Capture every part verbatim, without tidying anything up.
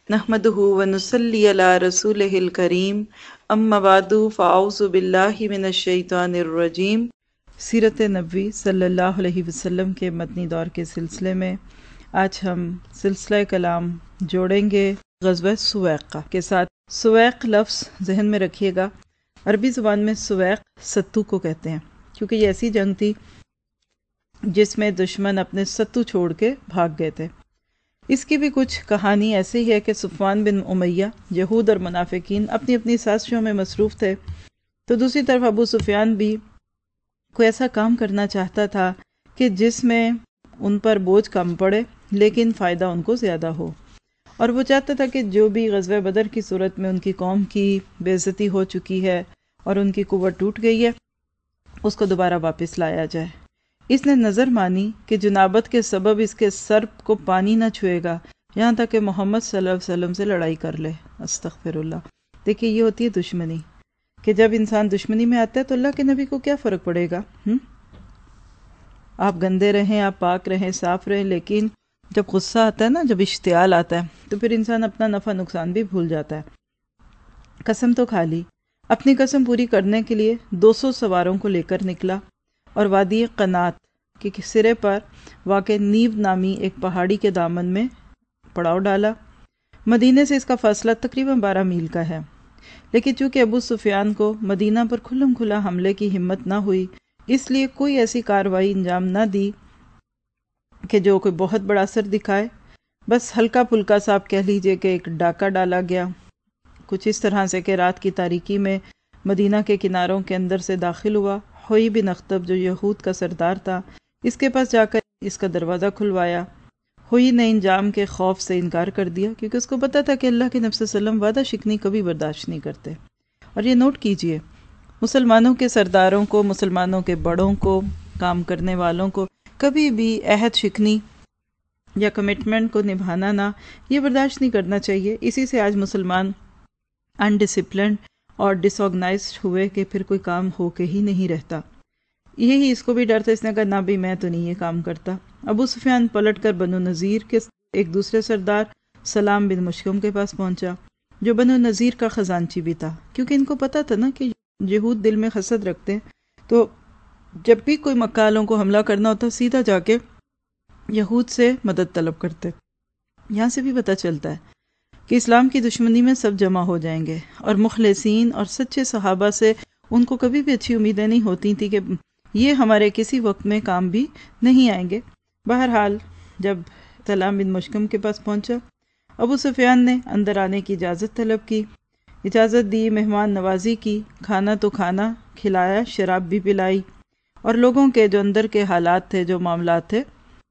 نحمدہ ونصلی علی رسولہ الکریم اما بعد فاعوذ باللہ من الشیطان الرجیم۔ سیرت نبوی صلی اللہ علیہ وسلم کے مدنی دور کے سلسلے میں آج ہم سلسلہ کلام جوڑیں گے غزوہ سویق کے ساتھ۔ سویق لفظ ذہن میں رکھیے گا، عربی زبان میں سویق ستو کو کہتے ہیں، کیونکہ یہ ایسی جنگ تھی جس میں دشمن اپنے ستو چھوڑ کے بھاگ گئے تھے۔ اس کی بھی کچھ کہانی ایسی ہے کہ صفوان بن امیہ، یہود اور منافقین اپنی اپنی سازشوں میں مصروف تھے، تو دوسری طرف ابو سفیان بھی کوئی ایسا کام کرنا چاہتا تھا کہ جس میں ان پر بوجھ کم پڑے لیکن فائدہ ان کو زیادہ ہو، اور وہ چاہتا تھا کہ جو بھی غزوہ بدر کی صورت میں ان کی قوم کی بے عزتی ہو چکی ہے اور ان کی قوت ٹوٹ گئی ہے، اس کو دوبارہ واپس لایا جائے۔ اس نے نظر مانی کہ جنابت کے سبب اس کے سر کو پانی نہ چھوئے گا یہاں تک کہ محمد صلی اللہ علیہ وسلم سے لڑائی کر لے۔ استغفر اللہ۔ دیکھیے، یہ ہوتی ہے دشمنی، کہ جب انسان دشمنی میں آتا ہے تو اللہ کے نبی کو کیا فرق پڑے گا؟ ہم؟ آپ گندے رہیں، آپ پاک رہیں، صاف رہیں، لیکن جب غصہ آتا ہے نا، جب اشتعال آتا ہے تو پھر انسان اپنا نفع نقصان بھی بھول جاتا ہے۔ قسم تو کھا لی، اپنی قسم پوری کرنے کے لیے دو سو سواروں کو لے کر نکلا اور وادی قنات کے سرے پر واقع نیو نامی ایک پہاڑی کے دامن میں پڑاؤ ڈالا۔ مدینے سے اس کا فاصلہ تقریباً بارہ میل کا ہے، لیکن چونکہ ابو سفیان کو مدینہ پر کھلم کھلا حملے کی ہمت نہ ہوئی، اس لیے کوئی ایسی کارروائی انجام نہ دی کہ جو کوئی بہت بڑا اثر دکھائے۔ بس ہلکا پھلکا سا آپ کہہ لیجئے کہ ایک ڈاکہ ڈالا گیا، کچھ اس طرح سے کہ رات کی تاریکی میں مدینہ کے کناروں کے اندر سے داخل ہوا۔ ہوئی بن اخطب جو یہود کا سردار تھا، اس کے پاس جا کر اس کا دروازہ کھلوایا۔ ہوئی نے انجام کے خوف سے انکار کر دیا، کیونکہ اس کو پتا تھا کہ اللہ کے نبی صلی اللہ علیہ وسلم وعدہ شکنی کبھی برداشت نہیں کرتے۔ اور یہ نوٹ کیجئے، مسلمانوں کے سرداروں کو، مسلمانوں کے بڑوں کو، کام کرنے والوں کو کبھی بھی عہد شکنی یا کمٹمنٹ کو نبھانا نہ، یہ برداشت نہیں کرنا چاہیے۔ اسی سے آج مسلمان انڈسپلنڈ اور ڈس آرگنائزڈ ہوئے کہ پھر کوئی کام ہو کے ہی نہیں رہتا۔ یہی اس کو بھی ڈر تھا، اس نے کہا نہ بھی میں تو نہیں یہ کام کرتا۔ ابو سفیان پلٹ کر بنو نذیر کے ایک دوسرے سردار سلام بن مشکم کے پاس پہنچا، جو بنو نذیر کا خزانچی بھی تھا، کیونکہ ان کو پتا تھا نا کہ یہود دل میں حسد رکھتے ہیں، تو جب بھی کوئی مکہ والوں کو حملہ کرنا ہوتا سیدھا جا کے یہود سے مدد طلب کرتے۔ یہاں سے بھی پتہ چلتا ہے کہ اسلام کی دشمنی میں سب جمع ہو جائیں گے، اور مخلصین اور سچے صحابہ سے ان کو کبھی بھی اچھی امیدیں نہیں ہوتی تھی کہ یہ ہمارے کسی وقت میں کام بھی نہیں آئیں گے۔ بہرحال جب سلام بن مشکم کے پاس پہنچا، ابو سفیان نے اندر آنے کی اجازت طلب کی، اجازت دی، مہمان نوازی کی، کھانا تو کھانا کھلایا، شراب بھی پلائی، اور لوگوں کے جو اندر کے حالات تھے، جو معاملات تھے،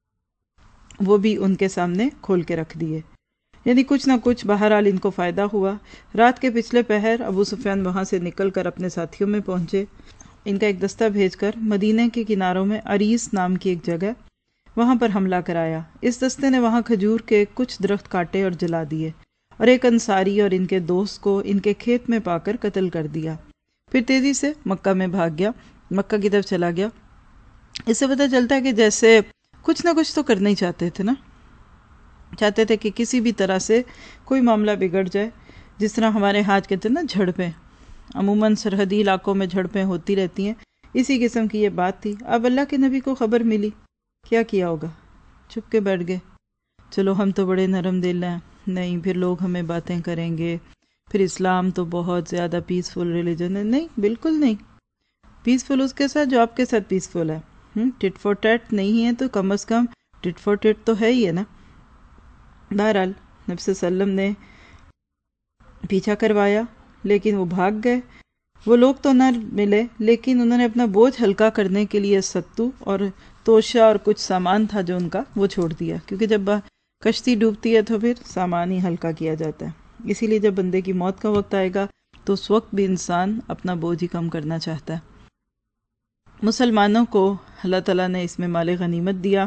وہ بھی ان کے سامنے کھول کے رکھ دیے۔ یعنی کچھ نہ کچھ بہرحال ان کو فائدہ ہوا۔ رات کے پچھلے پہر ابو سفیان وہاں سے نکل کر اپنے ساتھیوں میں پہنچے، ان کا ایک دستہ بھیج کر مدینہ کے کناروں میں عریس نام کی ایک جگہ، وہاں پر حملہ کرایا۔ اس دستے نے وہاں کھجور کے کچھ درخت کاٹے اور جلا دیے، اور ایک انصاری اور ان کے دوست کو ان کے کھیت میں پا کر قتل کر دیا۔ پھر تیزی سے مکہ میں بھاگ گیا، مکہ کی طرف چلا گیا۔ اس سے پتہ چلتا ہے کہ جیسے کچھ نہ کچھ تو کرنا ہی چاہتے تھے نا، چاہتے تھے کہ کسی بھی طرح سے کوئی معاملہ بگڑ جائے، جس طرح ہمارے ہاتھ کہتے ہیں نا جھڑپیں، عموماً سرحدی علاقوں میں جھڑپیں ہوتی رہتی ہیں، اسی قسم کی یہ بات تھی۔ اب اللہ کے نبی کو خبر ملی، کیا کیا ہوگا؟ چھپ کے بیٹھ گئے، چلو ہم تو بڑے نرم دل ہیں، نہیں پھر لوگ ہمیں باتیں کریں گے، پھر اسلام تو بہت زیادہ پیسفل ریلیجن ہے۔ نہیں، بالکل نہیں۔ پیسفل اس کے ساتھ جو آپ کے ساتھ پیسفل ہے۔ ٹٹ فور ٹیٹ نہیں ہے تو کم از کم ٹٹ فور ٹٹ تو ہے ہی ہے نا۔ بہرحال نبی صلی اللہ علیہ وسلم نے پیچھا کروایا، لیکن وہ بھاگ گئے۔ وہ لوگ تو نہ ملے، لیکن انہوں نے اپنا بوجھ ہلکا کرنے کے لیے ستو اور توشہ اور کچھ سامان تھا جو ان کا، وہ چھوڑ دیا، کیونکہ جب کشتی ڈوبتی ہے تو پھر سامان ہی ہلکا کیا جاتا ہے۔ اسی لیے جب بندے کی موت کا وقت آئے گا تو اس وقت بھی انسان اپنا بوجھ ہی کم کرنا چاہتا ہے۔ مسلمانوں کو اللہ تعالیٰ نے اس میں مال غنیمت دیا۔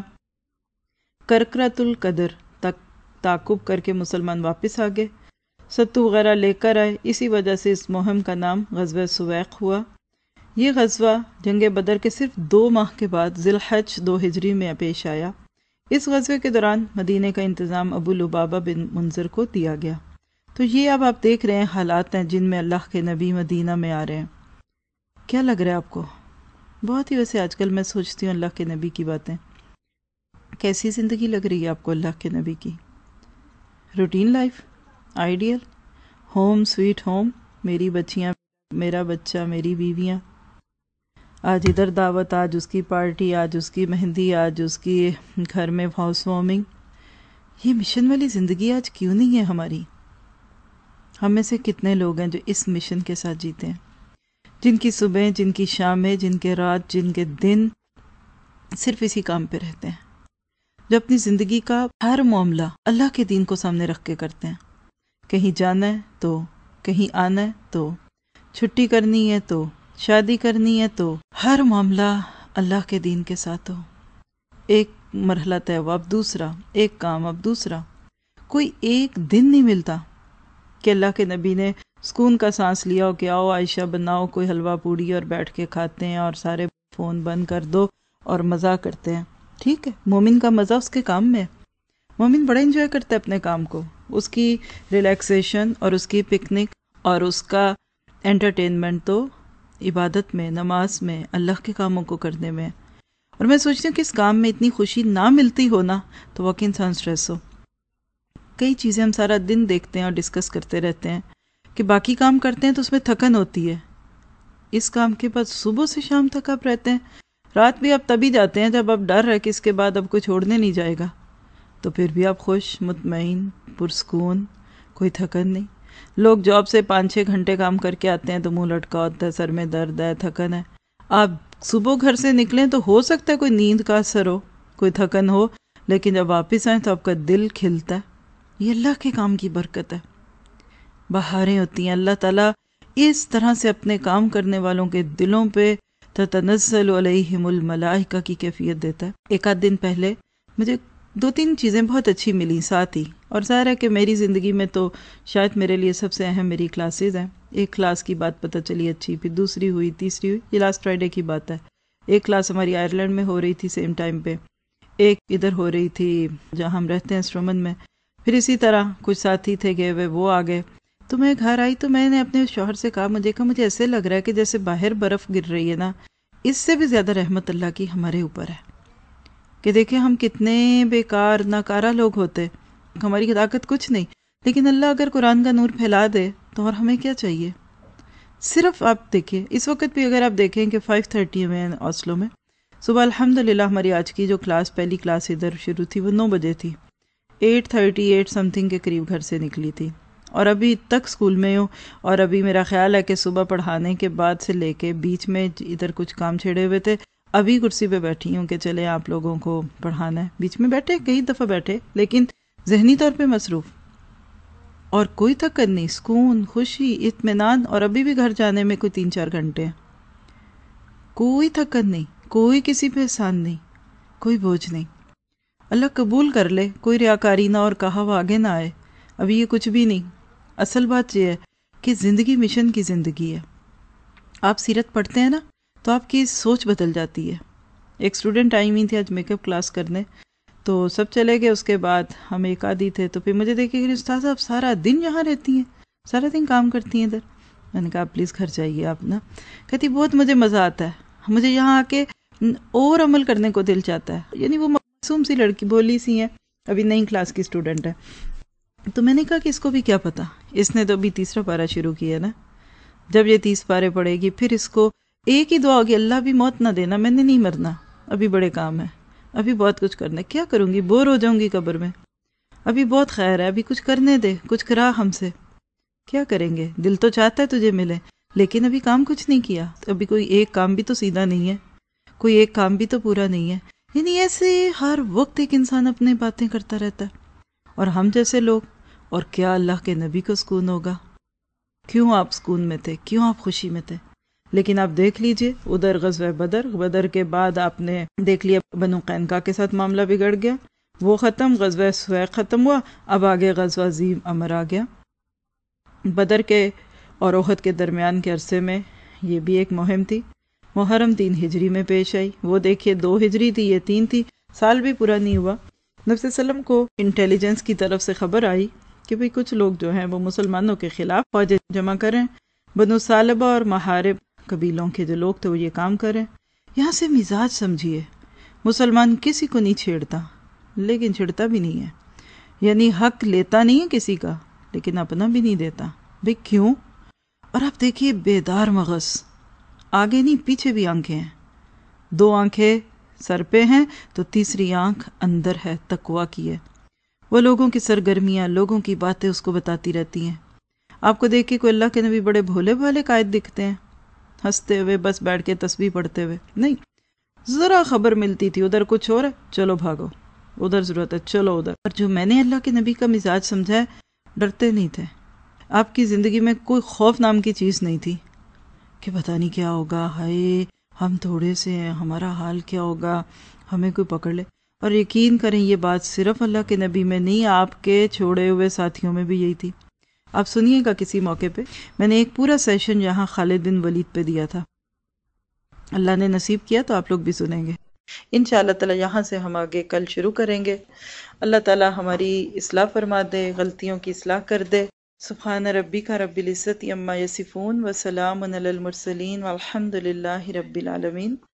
کرکرۃ القدر تک تعاقب کر کے مسلمان واپس آ گئے، ستو وغیرہ لے کر آئے، اسی وجہ سے اس مہم کا نام غزوہ سویق ہوا۔ یہ غزوہ جنگ بدر کے صرف دو ماہ کے بعد ذی الحج دو ہجری میں پیش آیا۔ اس غزوے کے دوران مدینے کا انتظام ابو لبابہ بن منذر کو دیا گیا۔ تو یہ اب آپ دیکھ رہے ہیں حالات ہیں جن میں اللہ کے نبی مدینہ میں آ رہے ہیں۔ کیا لگ رہا ہے آپ کو؟ بہت ہی ویسے آج کل میں سوچتی ہوں اللہ کے نبی کی باتیں، کیسی زندگی لگ رہی ہے آپ کو اللہ کے نبی کی؟ Routine life, ideal, home sweet home, میری بچیاں، میرا بچہ، میری بیویاں، آج ادھر دعوت، آج اس کی پارٹی، آج اس کی مہندی، آج اس کی گھر میں ہاؤس وارمنگ۔ یہ مشن والی زندگی آج کیوں نہیں ہے ہماری؟ ہم میں سے کتنے لوگ ہیں جو اس مشن کے ساتھ جیتے ہیں، جن کی صبح، جن کی شامیں، جن کے رات، جن کے دن صرف اسی کام پہ رہتے ہیں، جو اپنی زندگی کا ہر معاملہ اللہ کے دین کو سامنے رکھ کے کرتے ہیں۔ کہیں جانا ہے تو، کہیں آنا ہے تو، چھٹی کرنی ہے تو، شادی کرنی ہے تو، ہر معاملہ اللہ کے دین کے ساتھ ہو۔ ایک مرحلہ طے ہوا اب دوسرا، ایک کام اب دوسرا۔ کوئی ایک دن نہیں ملتا کہ اللہ کے نبی نے سکون کا سانس لیا ہو کہ آؤ عائشہ بناؤ کوئی حلوہ پوڑی اور بیٹھ کے کھاتے ہیں اور سارے فون بند کر دو اور مزہ کرتے ہیں۔ ٹھیک ہے، مومن کا مزہ اس کے کام میں ہے، مومن بڑا انجوائے کرتا ہے اپنے کام کو، اس کی ریلیکسیشن اور اس کی پکنک اور اس کا انٹرٹینمنٹ تو عبادت میں، نماز میں، اللہ کے کاموں کو کرنے میں۔ اور میں سوچتی ہوں کہ اس کام میں اتنی خوشی نہ ملتی ہو نا تو واقعی انسان سٹریس ہو۔ کئی چیزیں ہم سارا دن دیکھتے ہیں اور ڈسکس کرتے رہتے ہیں کہ باقی کام کرتے ہیں تو اس میں تھکن ہوتی ہے، اس کام کے بعد صبح سے شام تک آپ رہتے ہیں، رات بھی آپ تبھی جاتے ہیں جب آپ ڈر ہے کہ اس کے بعد اب کوئی چھوڑنے نہیں جائے گا، تو پھر بھی آپ خوش، مطمئن، پرسکون، کوئی تھکن نہیں۔ لوگ جاب سے پانچ چھ گھنٹے کام کر کے آتے ہیں تو منہ لٹکا ہوتا ہے، سر میں درد ہے، تھکن ہے۔ آپ صبح گھر سے نکلیں تو ہو سکتا ہے کوئی نیند کا اثر ہو، کوئی تھکن ہو، لیکن جب واپس آئیں تو آپ کا دل کھلتا ہے۔ یہ اللہ کے کام کی برکت ہے، بہاریں ہوتی ہیں۔ اللہ تعالیٰ اس طرح سے اپنے کام کرنے والوں کے دلوں پہ تتنزل علیہم الملائکہ کی کیفیت دیتا ہے۔ ایک آدھ دن پہلے مجھے دو تین چیزیں بہت اچھی ملی ساتھ ہی، اور ظاہر ہے کہ میری زندگی میں تو شاید میرے لیے سب سے اہم میری کلاسز ہیں۔ ایک کلاس کی بات پتہ چلی اچھی، پھر دوسری ہوئی، تیسری ہوئی، یہ لاسٹ فرائیڈے کی بات ہے۔ ایک کلاس ہماری آئرلینڈ میں ہو رہی تھی سیم ٹائم پہ، ایک ادھر ہو رہی تھی جہاں ہم رہتے ہیں اسٹرومن میں، پھر اسی طرح کچھ ساتھی تھے گئے ہوئے، وہ آ گئے۔ تو میں گھر آئی تو میں نے اپنے شوہر سے کہا، مجھے کہا مجھے ایسے لگ رہا ہے کہ جیسے باہر برف گر رہی ہے نا، اس سے بھی زیادہ رحمت اللہ کی ہمارے اوپر ہے، کہ دیکھیں ہم کتنے بیکار ناکارہ لوگ ہوتے، ہماری طاقت کچھ نہیں، لیکن اللہ اگر قرآن کا نور پھیلا دے تو اور ہمیں کیا چاہیے؟ صرف آپ دیکھیں اس وقت بھی اگر آپ دیکھیں کہ فائیو تھرٹی میں اوسلو میں صبح الحمدللہ ہماری آج کی جو کلاس، پہلی کلاس ادھر شروع تھی وہ نو بجے تھی، eight thirty eight something کے قریب گھر سے نکلی تھی، اور ابھی تک اسکول میں ہوں، اور ابھی میرا خیال ہے کہ صبح پڑھانے کے بعد سے لے کے بیچ میں ادھر کچھ کام چھیڑے ہوئے تھے، ابھی کرسی پہ بیٹھی ہوں کہ چلے آپ لوگوں کو پڑھانا ہے، بیچ میں بیٹھے کئی دفعہ بیٹھے، لیکن ذہنی طور پہ مصروف، اور کوئی تھکن نہیں، سکون، خوشی، اطمینان، اور ابھی بھی گھر جانے میں کوئی تین چار گھنٹے ہیں، کوئی تھکن نہیں، کوئی کسی پہ احسان نہیں، کوئی بوجھ نہیں۔ اللہ قبول کر لے، کوئی ریاکاری نہ اور کہا وہ آگے نہ آئے، ابھی یہ کچھ بھی نہیں۔ اصل بات یہ ہے کہ زندگی مشن کی زندگی ہے۔ آپ سیرت پڑھتے ہیں نا تو آپ کی سوچ بدل جاتی ہے۔ ایک اسٹوڈنٹ آئی ہوئی تھی آج میک اپ کلاس کرنے، تو سب چلے گئے، اس کے بعد ہم ایک آدھی تھے، تو پھر مجھے دیکھے کہ استاذ آپ سارا دن یہاں رہتی ہیں، سارا دن کام کرتی ہیں ادھر۔ میں نے کہا پلیز گھر جائیے آپ نا۔ کہتی بہت مجھے مزہ آتا ہے، مجھے یہاں آ کے اور عمل کرنے کو دل چاہتا ہے۔ یعنی وہ معصوم سی لڑکی، بولی سی ہیں، ابھی نئی کلاس کی اسٹوڈنٹ ہے۔ تو میں نے کہا کہ اس کو بھی کیا پتا، اس نے تو ابھی تیسرا پارہ شروع کیا نا، جب یہ تیس پارے پڑے گی پھر اس کو ایک ہی دعا ہوگی، اللہ بھی موت نہ دینا، میں نے نہیں مرنا، ابھی بڑے کام ہے، ابھی بہت کچھ کرنا ہے، کیا کروں گی، بور ہو جاؤں گی قبر میں، ابھی بہت خیر ہے، ابھی کچھ کرنے دے، کچھ کرا ہم سے، کیا کریں گے، دل تو چاہتا ہے تجھے ملے، لیکن ابھی کام کچھ نہیں کیا، ابھی کوئی ایک کام بھی تو سیدھا نہیں ہے، کوئی ایک کام بھی تو پورا نہیں ہے۔ یعنی ایسے ہر وقت ایک انسان اپنے باتیں کرتا رہتا ہے، اور ہم جیسے لوگ، اور کیا اللہ کے نبی کو سکون ہوگا؟ کیوں آپ سکون میں تھے، کیوں آپ خوشی میں تھے؟ لیکن آپ دیکھ لیجئے ادھر غزوہ بدر، بدر کے بعد آپ نے دیکھ لیا بنو قینقاع کے ساتھ معاملہ بگڑ گیا، وہ ختم، غزوہ سویق ختم ہوا، اب آگے غزوہ ذی امر آ گیا۔ بدر کے اور احد کے درمیان کے عرصے میں یہ بھی ایک مہم تھی، محرم تین ہجری میں پیش آئی، وہ دیکھیے دو ہجری تھی، یہ تین تھی، سال بھی پورا نہیں ہوا، نبی صلی اللہ علیہ وسلم کو انٹیلیجنس کی طرف سے خبر آئی کہ بھئی کچھ لوگ جو ہیں وہ مسلمانوں کے خلاف فوجیں جمع کریں، بنو سالبہ اور محارب قبیلوں کے جو لوگ تھے وہ یہ کام کریں۔ یہاں سے مزاج سمجھیے، مسلمان کسی کو نہیں چھیڑتا لیکن چھڑتا بھی نہیں ہے، یعنی حق لیتا نہیں ہے کسی کا لیکن اپنا بھی نہیں دیتا۔ بھئی کیوں؟ اور آپ دیکھیے بیدار مغز، آگے نہیں پیچھے بھی آنکھیں ہیں، دو آنکھیں سر پہ ہیں تو تیسری آنکھ اندر ہے، تقویٰ کی ہے۔ وہ لوگوں کی سرگرمیاں، لوگوں کی باتیں اس کو بتاتی رہتی ہیں۔ آپ کو دیکھ کے کوئی اللہ کے نبی بڑے بھولے بھالے قائد دکھتے ہیں، ہنستے ہوئے بس بیٹھ کے تسبیح پڑھتے ہوئے نہیں، ذرا خبر ملتی تھی ادھر کچھ اور ہے چلو بھاگو، ادھر ضرورت ہے چلو ادھر۔ اور جو میں نے اللہ کے نبی کا مزاج سمجھا ہے، ڈرتے نہیں تھے۔ آپ کی زندگی میں کوئی خوف نام کی چیز نہیں تھی کہ پتہ نہیں کیا ہوگا، ہائے ہم تھوڑے سے ہیں، ہمارا حال کیا ہوگا، ہمیں کوئی پکڑ لے۔ اور یقین کریں یہ بات صرف اللہ کے نبی میں نہیں، آپ کے چھوڑے ہوئے ساتھیوں میں بھی یہی تھی۔ آپ سنیے گا کسی موقع پہ، میں نے ایک پورا سیشن یہاں خالد بن ولید پہ دیا تھا، اللہ نے نصیب کیا تو آپ لوگ بھی سنیں گے انشاءاللہ تعالی۔ یہاں سے ہم آگے کل شروع کریں گے۔ اللہ تعالی ہماری اصلاح فرما دے، غلطیوں کی اصلاح کر دے۔ سبحان ربک رب العزت عما یصفون وسلام علی المرسلین والحمد للہ رب العالمین۔